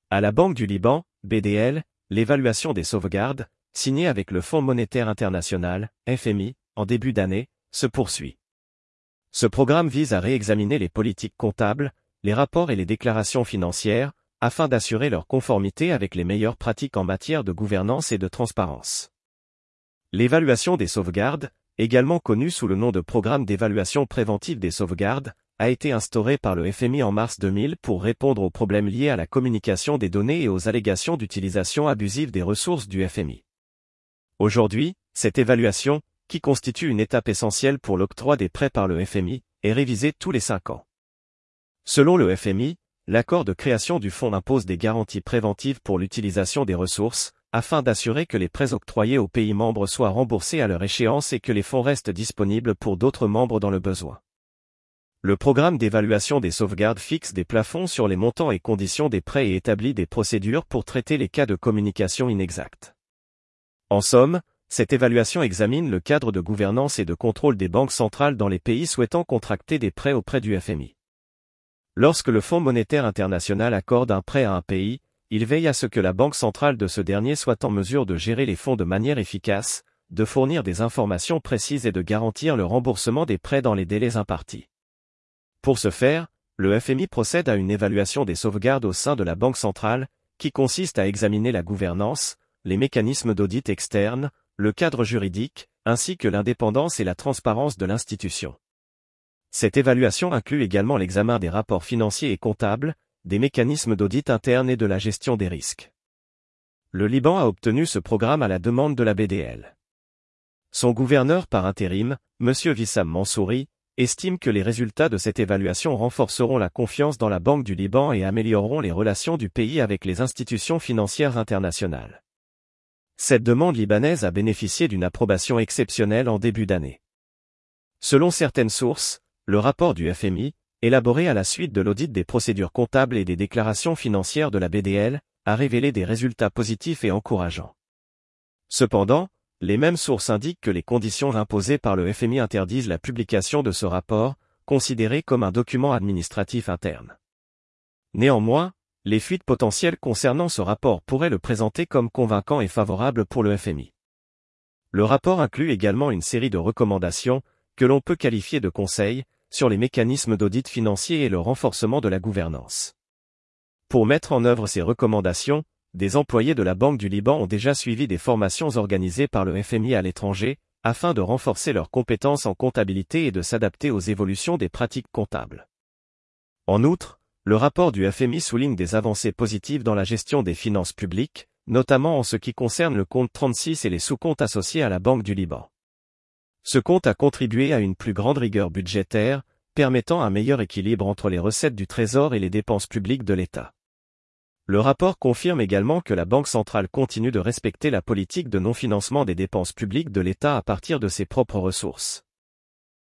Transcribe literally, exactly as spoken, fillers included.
À la Banque du Liban, B D L, l'évaluation des sauvegardes, signée avec le Fonds monétaire international, F M I, en début d'année, se poursuit. Ce programme vise à réexaminer les politiques comptables, les rapports et les déclarations financières, afin d'assurer leur conformité avec les meilleures pratiques en matière de gouvernance et de transparence. L'évaluation des sauvegardes, également connue sous le nom de Programme d'évaluation préventive des sauvegardes, a été instaurée par le F M I en mars deux mille pour répondre aux problèmes liés à la communication des données et aux allégations d'utilisation abusive des ressources du F M I. Aujourd'hui, cette évaluation, qui constitue une étape essentielle pour l'octroi des prêts par le F M I, est révisée tous les cinq ans. Selon le F M I, l'accord de création du fonds impose des garanties préventives pour l'utilisation des ressources, afin d'assurer que les prêts octroyés aux pays membres soient remboursés à leur échéance et que les fonds restent disponibles pour d'autres membres dans le besoin. Le programme d'évaluation des sauvegardes fixe des plafonds sur les montants et conditions des prêts et établit des procédures pour traiter les cas de communication inexacte. En somme, cette évaluation examine le cadre de gouvernance et de contrôle des banques centrales dans les pays souhaitant contracter des prêts auprès du F M I. Lorsque le Fonds monétaire international accorde un prêt à un pays, il veille à ce que la banque centrale de ce dernier soit en mesure de gérer les fonds de manière efficace, de fournir des informations précises et de garantir le remboursement des prêts dans les délais impartis. Pour ce faire, le F M I procède à une évaluation des sauvegardes au sein de la banque centrale, qui consiste à examiner la gouvernance, les mécanismes d'audit externe, le cadre juridique, ainsi que l'indépendance et la transparence de l'institution. Cette évaluation inclut également l'examen des rapports financiers et comptables, des mécanismes d'audit interne et de la gestion des risques. Le Liban a obtenu ce programme à la demande de la B D L. Son gouverneur par intérim, M. Wissam Mansouri, estime que les résultats de cette évaluation renforceront la confiance dans la Banque du Liban et amélioreront les relations du pays avec les institutions financières internationales. Cette demande libanaise a bénéficié d'une approbation exceptionnelle en début d'année. Selon certaines sources, le rapport du F M I, élaboré à la suite de l'audit des procédures comptables et des déclarations financières de la B D L, a révélé des résultats positifs et encourageants. Cependant, les mêmes sources indiquent que les conditions imposées par le F M I interdisent la publication de ce rapport, considéré comme un document administratif interne. Néanmoins, les fuites potentielles concernant ce rapport pourraient le présenter comme convaincant et favorable pour le F M I. Le rapport inclut également une série de recommandations, que l'on peut qualifier de conseils, sur les mécanismes d'audit financier et le renforcement de la gouvernance. Pour mettre en œuvre ces recommandations, des employés de la Banque du Liban ont déjà suivi des formations organisées par le F M I à l'étranger, afin de renforcer leurs compétences en comptabilité et de s'adapter aux évolutions des pratiques comptables. En outre, le rapport du F M I souligne des avancées positives dans la gestion des finances publiques, notamment en ce qui concerne le compte trente-six et les sous-comptes associés à la Banque du Liban. Ce compte a contribué à une plus grande rigueur budgétaire, permettant un meilleur équilibre entre les recettes du Trésor et les dépenses publiques de l'État. Le rapport confirme également que la Banque centrale continue de respecter la politique de non-financement des dépenses publiques de l'État à partir de ses propres ressources.